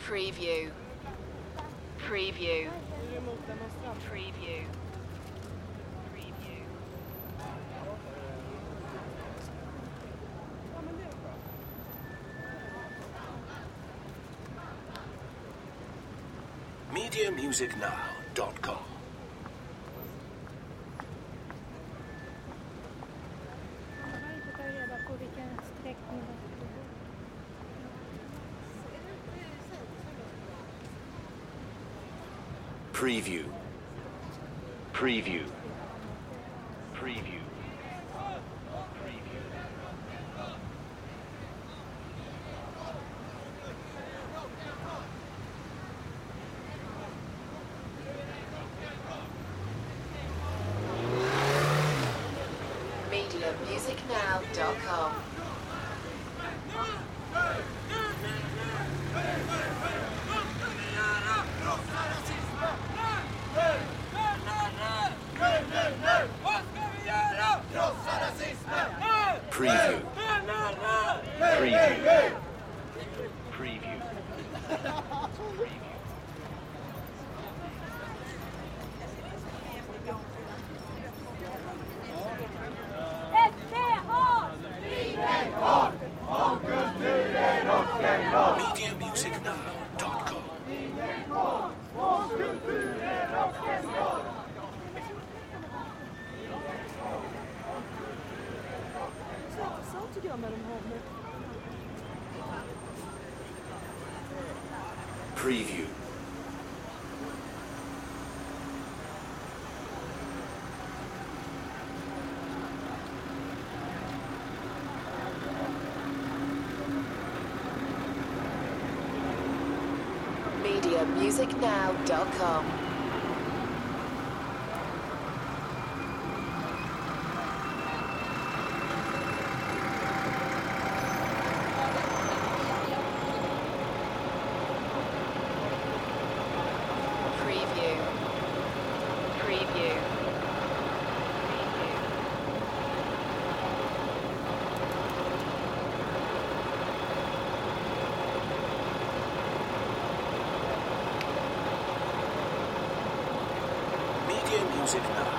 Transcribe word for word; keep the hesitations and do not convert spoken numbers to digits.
Preview. Preview. Preview. Preview. media music now dot com. Preview. Preview. Preview. media music now dot com. Preview. Preview. Preview. media music now dot com. Preview. media music now dot com. Preview. Preview. media music now